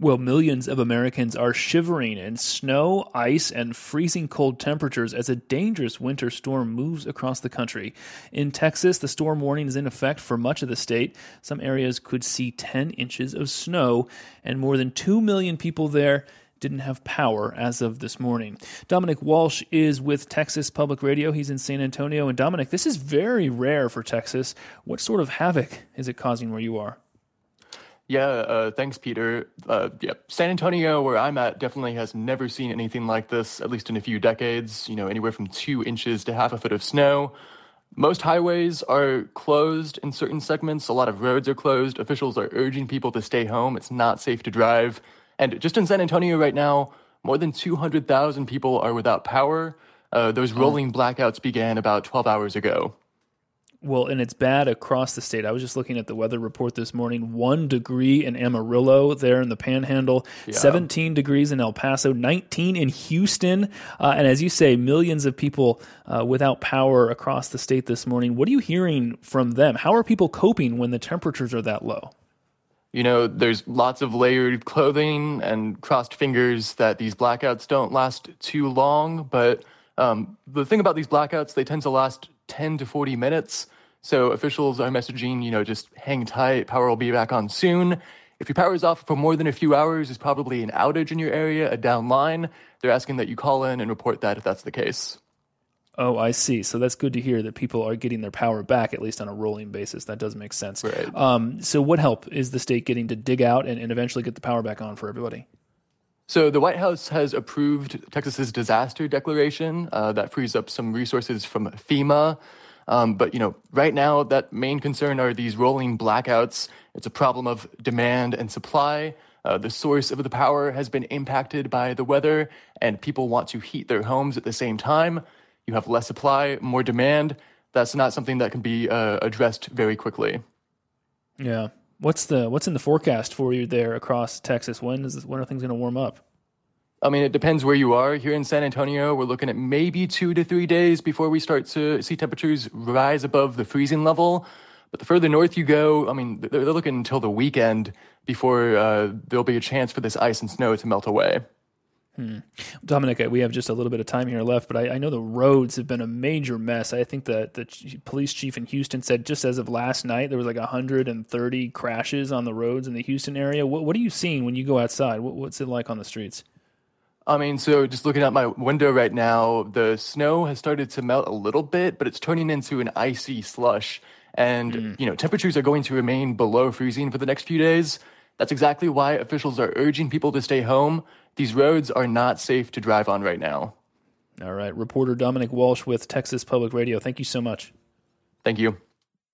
Well, millions of Americans are shivering in snow, ice, and freezing cold temperatures as a dangerous winter storm moves across the country. In Texas, the storm warning is in effect for much of the state. Some areas could see 10 inches of snow, and more than 2 million people there didn't have power as of this morning. Dominic Walsh is with Texas Public Radio. He's in San Antonio. And Dominic, this is very rare for Texas. What sort of havoc is it causing where you are? Yeah, thanks, Peter. San Antonio, where I'm at, definitely has never seen anything like this, at least in a few decades, anywhere from 2 inches to half a foot of snow. Most highways are closed in certain segments. A lot of roads are closed. Officials are urging people to stay home. It's not safe to drive. And just in San Antonio right now, more than 200,000 people are without power. Those rolling blackouts began about 12 hours ago. Well, and it's bad across the state. I was just looking at the weather report this morning. 1 degree in Amarillo there in the Panhandle, 17 degrees in El Paso, 19 in Houston. And as you say, millions of people without power across the state this morning. What are you hearing from them? How are people coping when the temperatures are that low? There's lots of layered clothing and crossed fingers that these blackouts don't last too long. But the thing about these blackouts, they tend to last 10 to 40 minutes. So officials are messaging, just hang tight, power will be back on soon. If your power is off for more than a few hours, there's probably an outage in your area, a down line. They're asking that you call in and report that if that's the case. Oh, I see. So that's good to hear that people are getting their power back, at least on a rolling basis. That does make sense. Right. So what help is the state getting to dig out and eventually get the power back on for everybody? So the White House has approved Texas's disaster declaration that frees up some resources from FEMA. But right now, that main concern are these rolling blackouts. It's a problem of demand and supply. The source of the power has been impacted by the weather, and people want to heat their homes at the same time. You have less supply, more demand. That's not something that can be addressed very quickly. Yeah. What's in the forecast for you there across Texas? When are things going to warm up? I mean, it depends where you are. Here in San Antonio, we're looking at maybe 2 to 3 days before we start to see temperatures rise above the freezing level. But the further north you go, I mean, they're looking until the weekend before there'll be a chance for this ice and snow to melt away. Dominic, we have just a little bit of time here left, but I know the roads have been a major mess. I think that the police chief in Houston said just as of last night, there was like 130 crashes on the roads in the Houston area. What are you seeing when you go outside? What's it like on the streets? I mean, so just looking out my window right now, the snow has started to melt a little bit, but it's turning into an icy slush. And, temperatures are going to remain below freezing for the next few days. That's exactly why officials are urging people to stay home. These roads are not safe to drive on right now. All right. Reporter Dominic Walsh with Texas Public Radio. Thank you so much. Thank you.